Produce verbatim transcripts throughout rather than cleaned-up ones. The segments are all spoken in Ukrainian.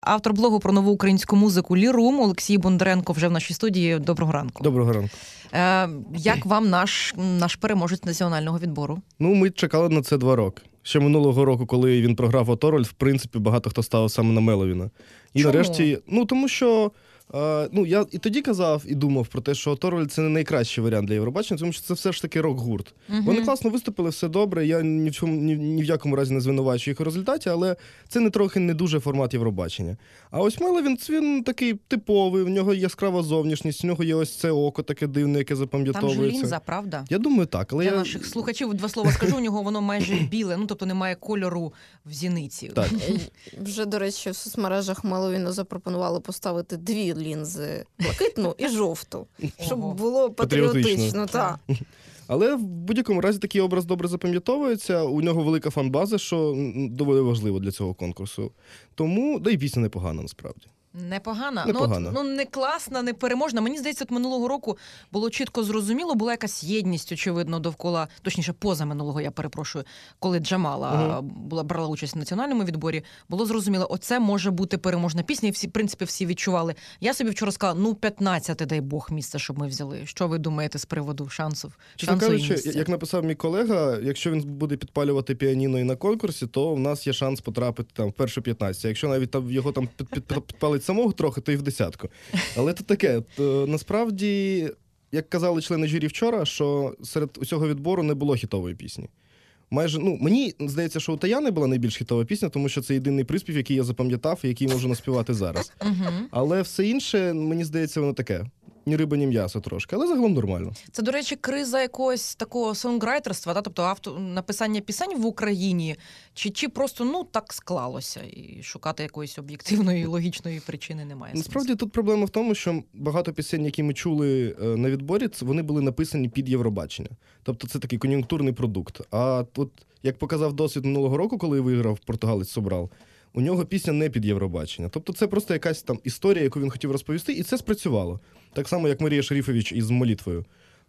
Автор блогу про нову українську музику «Лірум» Олексій Бондаренко вже в нашій студії. Доброго ранку. Доброго ранку. Е, як вам наш, наш переможець національного відбору? Ну, ми чекали на це два роки. Ще минулого року, коли він програв Оторвальд, в принципі, багато хто ставив саме на Меловіна. І Чому? нарешті, ну, тому що, е, ну, я і тоді казав, і думав про те, що Оторвальд – це не найкращий варіант для Євробачення, тому що це все ж таки рок-гурт. Угу. Вони класно виступили, все добре, я ні в, чому, ні, ні в якому разі не звинувачую їх у результаті, але це не трохи не дуже формат Євробачення. А ось Меловін, він такий типовий, в нього яскрава зовнішність, в нього є ось це око таке дивне, яке запам'ятовується. Там же лінза, правда? Я думаю, так. Але для я... наших слухачів два слова скажу, у нього воно майже біле, ну, тобто немає кольору в зіниці. Так. Вже, до речі, в соцмережах Меловіну запропонували поставити дві лінзи, блакитну і жовту, щоб Ого. було патріотично. Так. Але в будь-якому разі такий образ добре запам'ятовується, у нього велика фан-база, що доволі важливо для цього конкурсу. Тому, да і пісня непогана насправді. Непогана. Непогана. Ну, от, ну, не класна, не переможна. Мені здається, от минулого року було чітко зрозуміло, була якась єдність, очевидно, довкола, точніше, поза минулого, я перепрошую, коли Джамала угу. була, брала участь в національному відборі, було зрозуміло, оце може бути переможна пісня, і всі, в принципі, всі відчували. Я собі вчора сказала, ну, п'ятнадцяте, дай Бог, місце, щоб ми взяли. Що ви думаєте з приводу шансів? Чесно кажучи, як написав мій колега, якщо він буде підпалювати піаніно і на конкурсі, то в нас є шанс потрапити там в першу п'ятнадцять. Якщо навіть там його там під, під, підпалить самого трохи, то і в десятку. Але це таке. То, насправді, як казали члени журі вчора, що серед усього відбору не було хітової пісні. Майже, ну, мені здається, що у Таяни була найбільш хітова пісня, тому що це єдиний приспів, який я запам'ятав і який можу наспівати зараз. Але все інше, мені здається, воно таке. Ні риба, ні м'ясо трошки, але загалом нормально. Це, до речі, криза якогось такого сонграйтерства, да? Тобто авто... написання пісень в Україні, чи, чи просто, ну, так склалося, і шукати якоїсь об'єктивної, логічної причини немає. Насправді, сенсу. тут проблема в тому, що багато пісень, які ми чули на відборі, вони були написані під Євробачення. Тобто це такий кон'юнктурний продукт. А тут, як показав досвід минулого року, коли виграв португалець Собрал, у нього пісня не під Євробачення. Тобто це просто якась там історія, яку він хотів розповісти, і це спрацювало. Так само, як Марія Шаріфович із «Молитвою».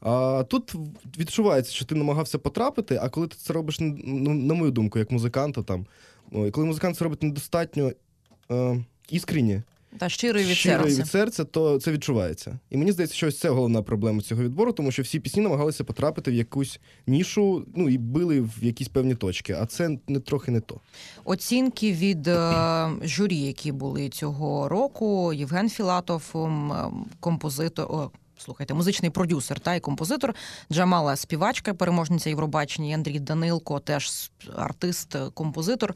А тут відчувається, що ти намагався потрапити, а коли ти це робиш, на мою думку, як музиканта, там, коли музикант це робить недостатньо е, іскренні, Та щирий від щирий серця. від серця, то це відчувається. І мені здається, що ось це головна проблема цього відбору, тому що всі пісні намагалися потрапити в якусь нішу, ну, і били в якісь певні точки, а це не трохи не то. Оцінки від е, журі, які були цього року, Євген Філатов, композитор, о, слухайте, музичний продюсер та і композитор, Джамала співачка, переможниця Євробачення, і Андрій Данилко, теж артист, композитор.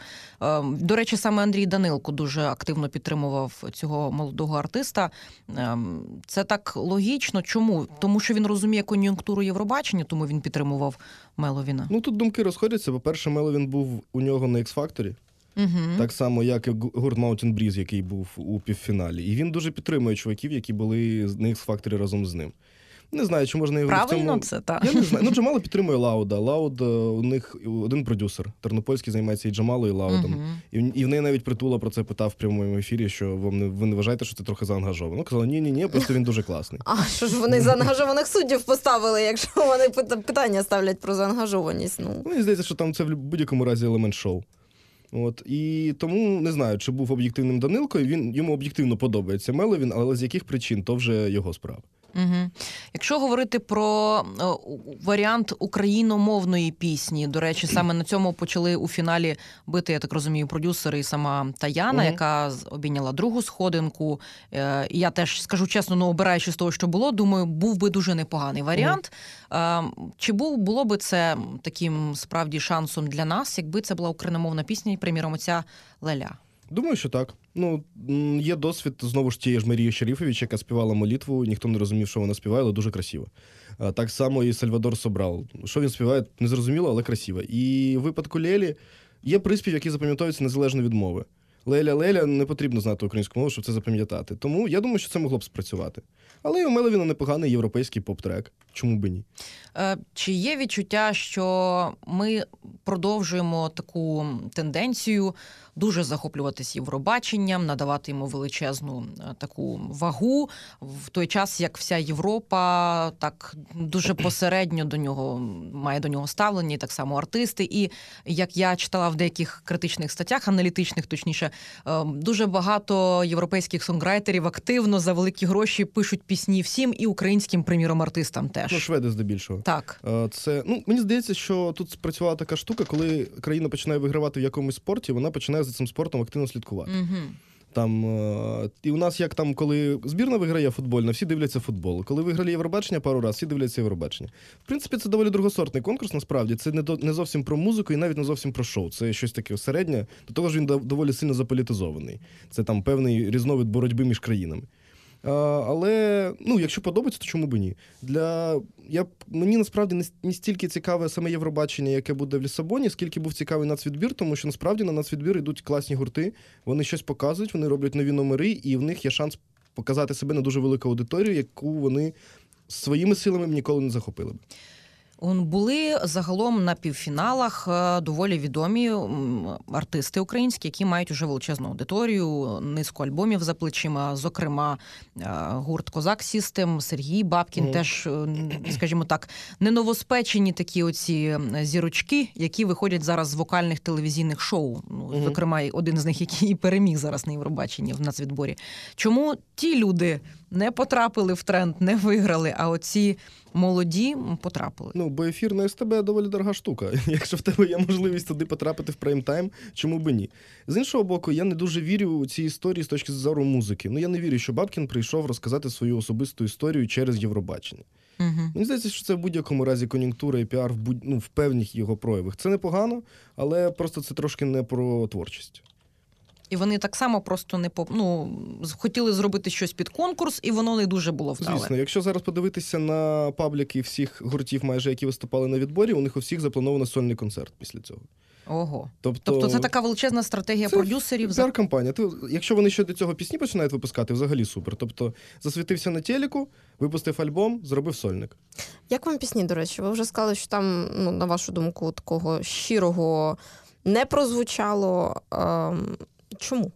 До речі, саме Андрій Данилко дуже активно підтримував цього молодого артиста. Це так логічно. Чому? Тому що він розуміє кон'юнктуру Євробачення, тому він підтримував Меловіна. Ну, тут думки розходяться. По-перше, Меловін був у нього на X-Factor. Угу. Так само, як і гурт Mountain Breeze, який був у півфіналі. І він дуже підтримує чуваків, які були на X-Factor разом з ним. Не знаю, чи можна його правильно в цьому... це, так. Я не знаю. Ну, Джамала підтримує Лауда. Лауд, у них один продюсер. Тернопільський займається і Джамалою, і Лаудом. Угу. І, і в неї навіть Притула про це питав в прямому ефірі, що вам не, ви не вважаєте, що це трохи заангажовано. Ну, казала, ні-ні-ні, просто він дуже класний. А що ж вони заангажованих суддів поставили, якщо вони питання ставлять про заангажованість? Ну, мені здається, що там це в будь-якому разі елемент шоу. От, і тому не знаю, чи був об'єктивним Данилко, він, йому об'єктивно подобається Меловін, але з яких причин, то вже його справа. Угу. Якщо говорити про о, варіант україномовної пісні, до речі, саме на цьому почали у фіналі бити, я так розумію, продюсери і сама Таяна, угу. яка обійняла другу сходинку. Е, я теж, скажу чесно, ну, обираючи з того, що було, думаю, був би дуже непоганий варіант. Угу. Е, чи був, було би це таким, справді, шансом для нас, якби це була україномовна пісня, приміром, оця «Леля»? Думаю, що так. Ну, є досвід, знову ж тієї ж Марії Шаріфович, яка співала «Молитву», ніхто не розумів, що вона співає, але дуже красиво. Так само і Сальвадор Собрал. Що він співає, не зрозуміло, але красиво. І в випадку Лелі є приспів, який запам'ятовується незалежно від мови. Леля-Леля, не потрібно знати українську мову, щоб це запам'ятати. Тому я думаю, що це могло б спрацювати. Але і у Меловіна непоганий європейський поп-трек. Чому би ні? Чи є відчуття, що ми продовжуємо таку тенденцію дуже захоплюватись Євробаченням, надавати йому величезну таку вагу, в той час, як вся Європа так дуже посередньо до нього, має до нього ставлення, і так само артисти. І, як я читала в деяких критичних статтях, аналітичних, точніше, дуже багато європейських сонграйтерів активно за великі гроші пишуть пісні всім, і українським, приміром, артистам теж. Ну, шведи здебільшого. Так. Це, ну, мені здається, що тут спрацювала така штука, коли країна починає вигравати в якомусь спорті, вона починає за цим спортом активно слідкувати. Угу. Там, і у нас, як там, коли збірна виграє футбольна, всі дивляться футбол. Коли виграли Євробачення пару разів, всі дивляться Євробачення. В принципі, це доволі другосортний конкурс, насправді. Це не, до, не зовсім про музику і навіть не зовсім про шоу. Це щось таке середнє. До того ж, він доволі сильно заполітизований. Це там певний різновид боротьби між країнами. А, але, ну, якщо подобається, то чому б ні? Для... Я... Мені, насправді, не, не стільки цікаве саме Євробачення, яке буде в Лісабоні, скільки був цікавий нацвідбір, тому що, насправді, на нацвідбір йдуть класні гурти, вони щось показують, вони роблять нові номери, і в них є шанс показати себе на дуже велику аудиторію, яку вони своїми силами ніколи не захопили б. Були загалом на півфіналах доволі відомі артисти українські, які мають уже величезну аудиторію, низку альбомів за плечима, зокрема гурт «Козак Сістем», Сергій Бабкін, mm. теж, скажімо так, не новоспечені такі оці зірочки, які виходять зараз з вокальних телевізійних шоу. Mm. Зокрема, один з них, який і переміг зараз на Євробаченні в нацвідборі. Чому ті люди не потрапили в тренд, не виграли, а оці молоді потрапили? Ну, бо ефір на ес те бе доволі дорога штука. Якщо в тебе є можливість туди потрапити в прайм-тайм, чому би ні? З іншого боку, я не дуже вірю у ці історії з точки зору музики. Ну, я не вірю, що Бабкін прийшов розказати свою особисту історію через Євробачення. Угу. Мені здається, що це в будь-якому разі кон'юнктура і піар в, будь... ну, в певних його проявах. Це непогано, але просто це трошки не про творчість. І вони так само просто не поп... ну, хотіли зробити щось під конкурс, і воно не дуже було вдале. Звісно, якщо зараз подивитися на пабліки всіх гуртів, майже які виступали на відборі, у них у всіх заплановано сольний концерт після цього. Ого. Тобто, тобто це така величезна стратегія це продюсерів? Це піар-кампанія. Ти, якщо вони ще до цього пісні починають випускати, взагалі супер. Тобто засвітився на телеку, випустив альбом, зробив сольник. Як вам пісні, до речі? Ви вже сказали, що там, ну, на вашу думку, такого щирого не прозвучало. Ем... Чому?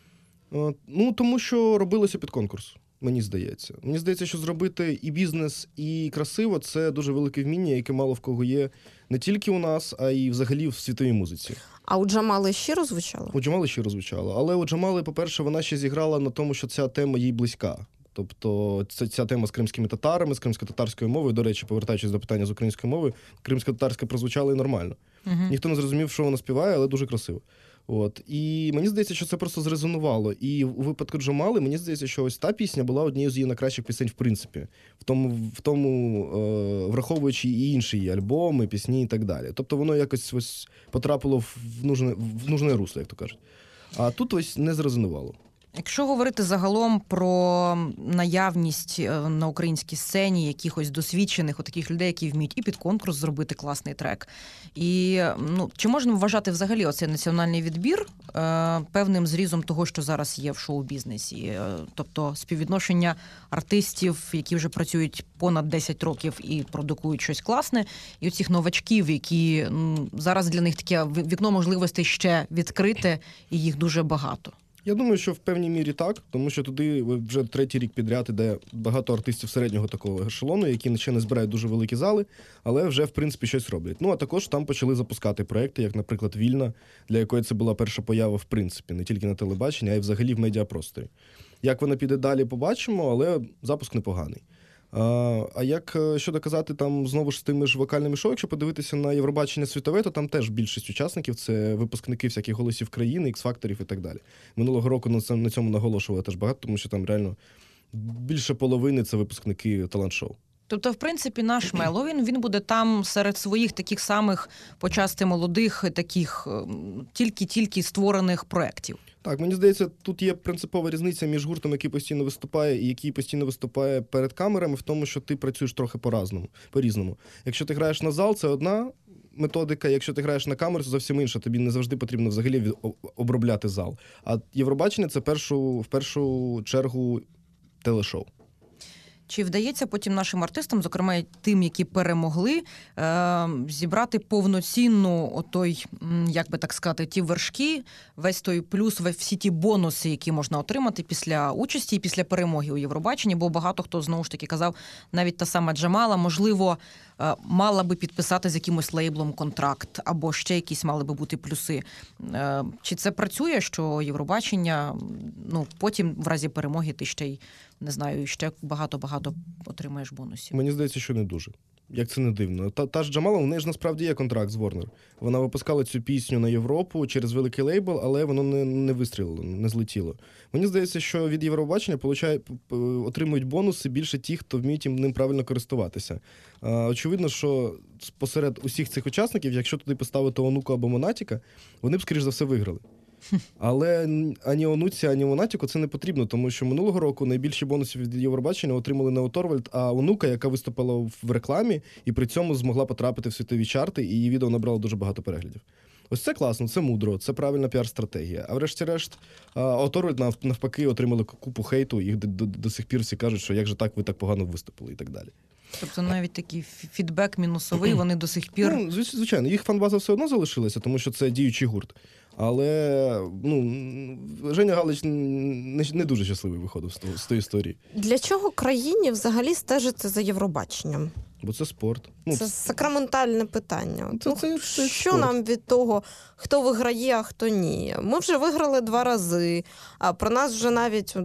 Ну, тому що робилося під конкурс, мені здається. Мені здається, що зробити і бізнес, і красиво – це дуже велике вміння, яке мало в кого є не тільки у нас, а й взагалі в світовій музиці. А у Джамали щиро звучало? У Джамали щиро звучало. Але у Джамали, по-перше, вона ще зіграла на тому, що ця тема їй близька. Тобто це ця тема з кримськими татарами, з кримсько-татарською мовою. До речі, повертаючись до питання з української мови, кримсько-татарська прозвучала і нормально. Угу. Ніхто не зрозумів, що вона співає, але дуже красиво. От. І мені здається, що це просто зрезонувало. І у випадку Джамали, мені здається, що ось та пісня була однією з її найкращих пісень в принципі. В тому, в тому е, враховуючи і інші її альбоми, пісні і так далі. Тобто воно якось ось потрапило в нужне, в нужне русло, як то кажуть. А тут ось не зрезонувало. Якщо говорити загалом про наявність на українській сцені якихось досвідчених таких людей, які вміють і під конкурс зробити класний трек, і ну, чи можна вважати взагалі оцей національний відбір е, певним зрізом того, що зараз є в шоу-бізнесі? Е, тобто співвідношення артистів, які вже працюють понад десять років і продукують щось класне, і оцих новачків, які ну, зараз для них таке вікно можливостей ще відкрите, і їх дуже багато. Я думаю, що в певній мірі так, тому що туди вже третій рік підряд іде багато артистів середнього такого ешелону, які ще не збирають дуже великі зали, але вже, в принципі, щось роблять. Ну, а також там почали запускати проекти, як, наприклад, «Вільна», для якої це була перша поява, в принципі, не тільки на телебаченні, а й взагалі в медіапросторі. Як вона піде далі, побачимо, але запуск непоганий. А, а як що доказати там знову ж з тими ж вокальними шоу, якщо подивитися на Євробачення світове, то там теж більшість учасників – це випускники всяких «Голосів країни», «Ікс-факторів» і так далі. Минулого року на цьому, на цьому наголошували теж багато, тому що там реально більше половини – це випускники талант-шоу. Тобто, в принципі, наш Меловін, він буде там серед своїх таких самих почасти молодих, таких тільки-тільки створених проєктів. Так, мені здається, тут є принципова різниця між гуртом, який постійно виступає, і який постійно виступає перед камерами, в тому, що ти працюєш трохи по-разному, по-різному. Якщо ти граєш на зал, це одна методика, якщо ти граєш на камеру, це зовсім інша. Тобі не завжди потрібно взагалі обробляти зал. А Євробачення – це першу, в першу чергу телешоу. Чи вдається потім нашим артистам, зокрема й тим, які перемогли, е- зібрати повноцінну отой, як би так сказати, ті вершки, весь той плюс, всі ті бонуси, які можна отримати після участі і після перемоги у Євробаченні, бо багато хто, знову ж таки, казав, навіть та сама Джамала, можливо, е- мала би підписати з якимось лейблом контракт, або ще якісь мали би бути плюси. Е- чи це працює, що Євробачення, ну, потім в разі перемоги ти ще й, не знаю, ще багато-багато отримаєш бонусів? Мені здається, що не дуже. Як це не дивно. Та, та ж Джамала, в неї ж насправді є контракт з Warner. Вона випускала цю пісню на Європу через великий лейбл, але воно не, не вистрілило, не злетіло. Мені здається, що від Євробачення получає, отримують бонуси більше ті, хто вміють ним правильно користуватися. А, очевидно, що посеред усіх цих учасників, якщо туди поставити Онуку або Монатіка, вони б, скоріш за все, виграли. Але ані Онуці, ані Монатіку це не потрібно, тому що минулого року найбільші бонуси від Євробачення отримали не Оторвальд, а Онука, яка виступила в рекламі і при цьому змогла потрапити в світові чарти, і її відео набрало дуже багато переглядів. Ось це класно, це мудро, це правильна піар-стратегія. А врешті-решт, Оторвальд навпаки отримали купу хейту, їх до, до, до сих пір всі кажуть, що як же так ви так погано виступили і так далі. Тобто навіть такий фідбек мінусовий, вони до сих пір... Ну, звичайно, їх фан-база все одно залишилася, тому що це діючий гурт. Але, ну, Женя Галич не, не дуже щасливий виходив з, того, з тої історії. Для чого країні взагалі стежити за Євробаченням? Бо це спорт. Ну, це сакраментальне питання. Це, ну, це, це що спорт. нам від того, хто виграє, а хто ні? Ми вже виграли два рази. А про нас вже навіть,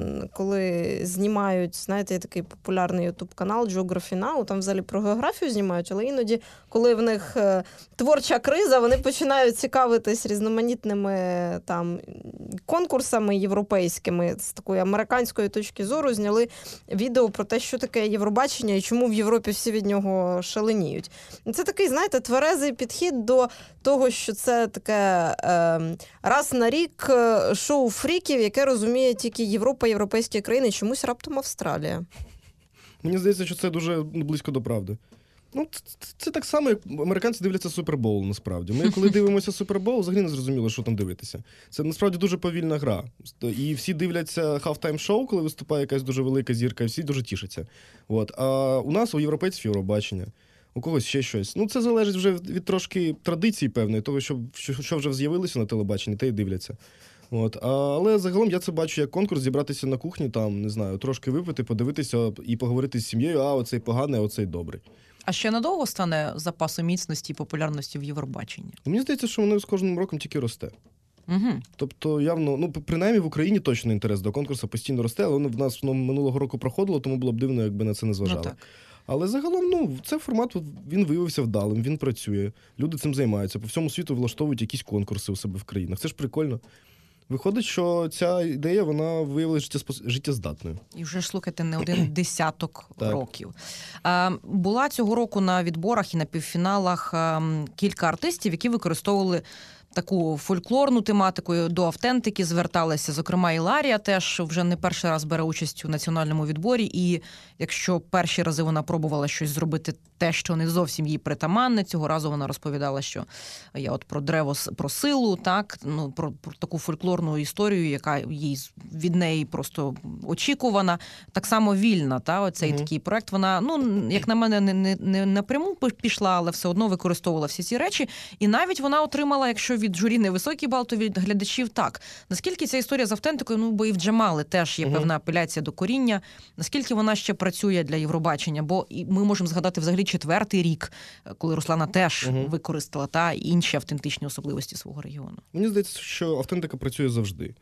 коли знімають, знаєте, такий популярний ютуб-канал Geography Now, там взагалі про географію знімають, але іноді, коли в них творча криза, вони починають цікавитись різноманітними там конкурсами європейськими. З такої американської точки зору зняли відео про те, що таке Євробачення і чому в Європі всі від нього шаленіють. Це такий, знаєте, тверезий підхід до того, що це таке е, раз на рік шоу фріків, яке розуміє тільки Європа, європейські країни, чомусь раптом Австралія. Мені здається, що це дуже близько до правди. Ну, це, це так само, як американці дивляться Супербоул, насправді. Ми, коли дивимося Супербоул, взагалі не зрозуміло, що там дивитися. Це, насправді, дуже повільна гра. І всі дивляться halftime-шоу, коли виступає якась дуже велика зірка, і всі дуже тішаться. От. А у нас, у європейців, Євробачення. У когось ще щось. Ну, це залежить вже від, від трошки традиції певної, того, що, що, що вже з'явилося на телебаченні, те й дивляться. От. А, але загалом я це бачу як конкурс, зібратися на кухні, там, не знаю, трошки випити, подивитися і поговорити з сім'єю, а оцей поганий, а оцей добрий. А ще надовго стане запасом міцності і популярності в Євробаченні? Мені здається, що воно з кожним роком тільки росте. Угу. Тобто, явно, ну, принаймні в Україні точно інтерес до конкурсу постійно росте, але воно в нас ну, минулого року проходило, тому було б дивно, якби на це не зважали. Ну, так. Але загалом, ну, цей формат, він виявився вдалим, він працює, люди цим займаються, по всьому світу влаштовують якісь конкурси у себе в країнах. Це ж прикольно. Виходить, що ця ідея, вона виявилася життєздатною. І вже ж, слухайте, не один десяток Так. років. А, була цього року на відборах і на півфіналах а, кілька артистів, які використовували таку фольклорну тематику, до автентики зверталися. Зокрема, Іларія теж вже не перший раз бере участь у національному відборі. І якщо перші рази вона пробувала щось зробити те, що не зовсім їй притаманне, цього разу вона розповідала, що я от про древо, про силу, так, ну, про, про таку фольклорну історію, яка їй від неї просто очікувана. Так само Вільна, та, оцей mm-hmm. такий проект, вона, ну, як на мене, не, не, не напряму пішла, але все одно використовувала всі ці речі. І навіть вона отримала, якщо від журі невисокий бал, то від глядачів так. Наскільки ця історія з автентикою, ну, бо і в Джамали теж є uh-huh. певна апеляція до коріння, наскільки вона ще працює для Євробачення, бо ми можемо згадати взагалі четвертий рік, коли Руслана теж uh-huh. використала та інші автентичні особливості свого регіону. Мені здається, що автентика працює завжди.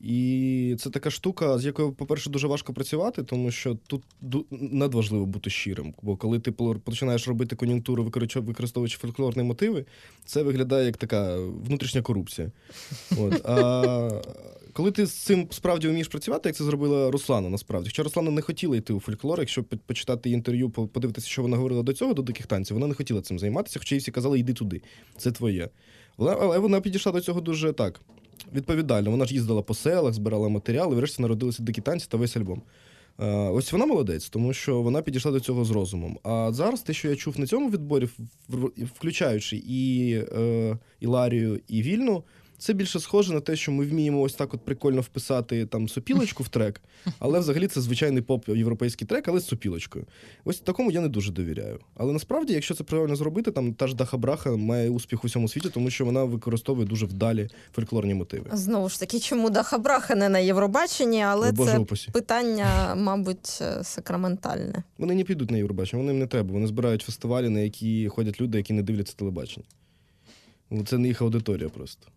І це така штука, з якою, по-перше, дуже важко працювати, тому що тут надважливо бути щирим. Бо коли ти починаєш робити кон'юнктуру, використовуючи фольклорні мотиви, це виглядає як така внутрішня корупція. От. А коли ти з цим справді вмієш працювати, як це зробила Руслана, насправді. Хоча Руслана не хотіла йти у фольклор, якщо почитати інтерв'ю, подивитися, що вона говорила до цього, до диких танців, вона не хотіла цим займатися, хоча їй всі казали, йди туди, це твоє. Але вона підійшла до цього дуже так, відповідально. Вона ж їздила по селах, збирала матеріали, і врешті народилися дикі танці та весь альбом. Ось вона молодець, тому що вона підійшла до цього з розумом. А зараз те, що я чув на цьому відборі, включаючи і е, Іларію, і Вільну, Це більше схоже на те, що ми вміємо ось так от прикольно вписати там сопілочку в трек, але взагалі це звичайний поп-європейський трек, але з сопілочкою. Ось такому я не дуже довіряю. Але насправді, якщо це правильно зробити, там та ж Даха Браха має успіх у всьому світі, тому що вона використовує дуже вдалі фольклорні мотиви. Знову ж таки, чому Даха Браха не на Євробаченні, але Боже це упасі. питання, мабуть, сакраментальне. Вони не підуть на Євробачення, вони їм не треба. Вони збирають фестивалі, на які ходять люди, які не дивляться телебачення. Це не їх аудиторія просто.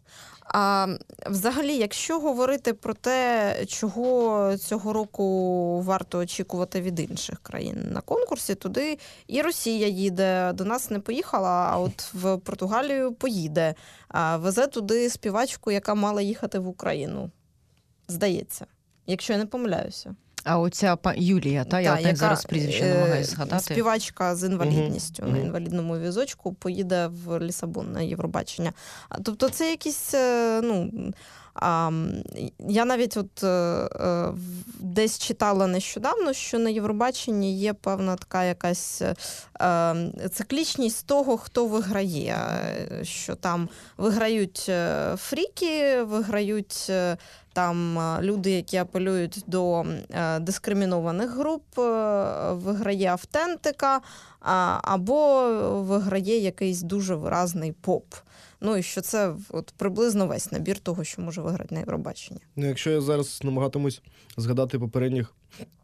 А взагалі, якщо говорити про те, чого цього року варто очікувати від інших країн на конкурсі, туди і Росія їде, до нас не поїхала, а от в Португалію поїде. А везе туди співачку, яка мала їхати в Україну. Здається, якщо я не помиляюся. А оця па- Юлія, та, я Та, от навіть зараз прізвище не намагаюся е, згадати. Співачка з інвалідністю Мгм. на Мгм. інвалідному візочку поїде в Лісабон на Євробачення. А, Тобто це якісь, е, ну, а, м, я навіть от е, е, в- десь читала нещодавно, що на Євробаченні є певна така якась е, е, циклічність того, хто виграє. Е, Що там виграють е, фріки, виграють е, там е, люди, які апелюють до е, дискримінованих груп, е, виграє автентика, а, або виграє якийсь дуже виразний поп. Ну і що це от приблизно весь набір того, що може виграти на Євробаченні. Ну, якщо я зараз намагатимусь згадати попередніх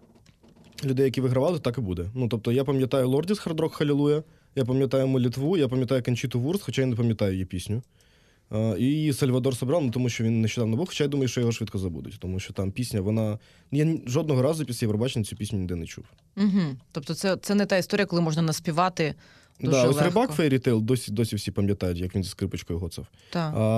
людей, які вигравали, так і буде. Ну, тобто, я пам'ятаю Лордіс Hard Rock Hallelujah, я пам'ятаю Молитву, я пам'ятаю Кончіту Вурст, хоча я не пам'ятаю її пісню. А, і Сальвадор Собран, ну, тому що він нещодавно був, хоча я думаю, що його швидко забудуть, тому що там пісня, вона... Я ні- жодного разу після Євробачення цю пісню ніде не чув. Угу. Тобто це, це не та історія, коли можна наспівати дуже Да, ось легко. Рибак Fairy Tail досі, досі всі пам'ятають, як він зі скрипочкою гоцав. Так. А,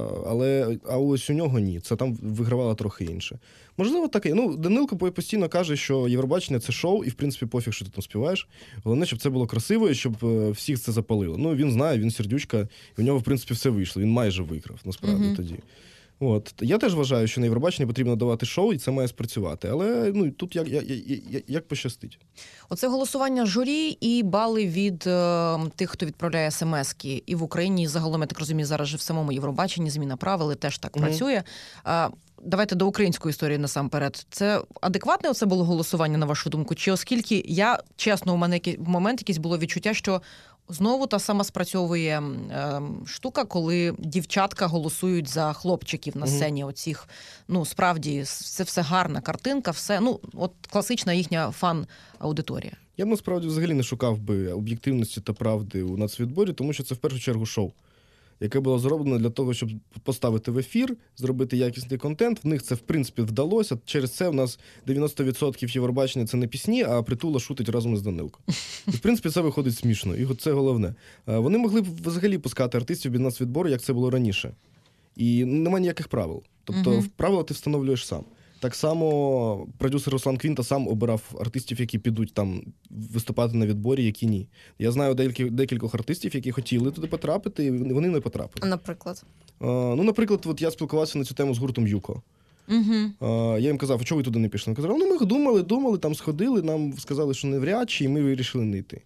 але а ось у нього ні. Це там вигравало трохи інше. Можливо, таке. Ну, Данилко постійно каже, що Євробачення – це шоу, і, в принципі, пофіг, що ти там співаєш. Головне, щоб це було красиво і щоб е, всіх це запалило. Ну, він знає, він сердючка, і в нього, в принципі, все вийшло. Він майже виграв, насправді, Мгм. тоді. От. Я теж вважаю, що на Євробаченні потрібно давати шоу, і це має спрацювати. Але ну, тут як, як, як, як пощастить. Оце голосування журі і бали від е, тих, хто відправляє смски. І в Україні, і загалом, я так розумію, зараз же в самому Євробаченні зміна правил і теж так Мгм. працює. А, давайте до української історії насамперед. Це адекватне оце було голосування, на вашу думку? Чи оскільки я, чесно, у мене який- в момент якийсь було відчуття, що знову та сама спрацьовує е, штука, коли дівчатка голосують за хлопчиків на Мгм. сцені оцих. Ну, справді, це все гарна картинка, все, ну, от класична їхня фан-аудиторія. Я б насправді взагалі не шукав би об'єктивності та правди у нацвідборі, тому що це в першу чергу шоу, яке було зроблено для того, щоб поставити в ефір, зробити якісний контент. В них це, в принципі, вдалося. Через це в нас дев'яносто відсотків Євробачення – це не пісні, а Притула шутить разом із Данилком. І, в принципі, це виходить смішно. І от це головне. А Вони могли б взагалі пускати артистів від нацвідбору, як це було раніше. І немає ніяких правил. Тобто Мгм. правила ти встановлюєш сам. Так само продюсер Руслан Квінта сам обирав артистів, які підуть там виступати на відборі, які ні. Я знаю декількох, декількох артистів, які хотіли туди потрапити, і вони не потрапили. Наприклад. А, ну, наприклад, от я спілкувався на цю тему з гуртом Юко. Угу. А, я їм казав, а чого ви туди не пішли? Вони казали, ну ми думали, думали, там сходили, нам сказали, що не вряд чи, і ми вирішили не йти.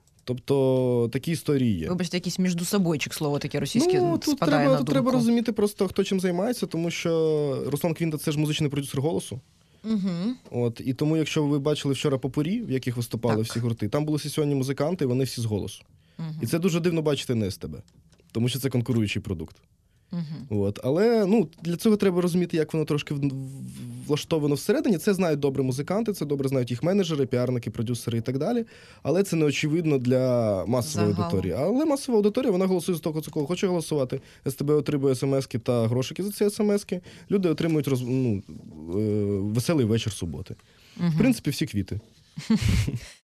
Тобто такі історії є. Вибачте, якийсь міждусобойчик, слово таке російське, Ну, тут спадає треба, на тут думку. треба розуміти просто, хто чим займається, тому що Руслан Квінта – це ж музичний продюсер «Голосу». Угу. От, і тому, якщо ви бачили вчора попурі, в яких виступали Так. всі гурти, там були сесійні музиканти, вони всі з «Голосу». Угу. І це дуже дивно бачити на ес те бе, тому що це конкуруючий продукт. Угу. От. Але ну, для цього треба розуміти, як воно трошки в- в- влаштовано всередині. Це знають добре музиканти, це добре знають їх менеджери, піарники, продюсери і так далі. Але це не очевидно для масової Загалом. аудиторії. Але масова аудиторія, вона голосує з того, за кого хоче голосувати. ес те бе отримує смски та грошики за ці смски. Люди отримують роз... ну, е, веселий вечір суботи. Угу. В принципі, всі квіти.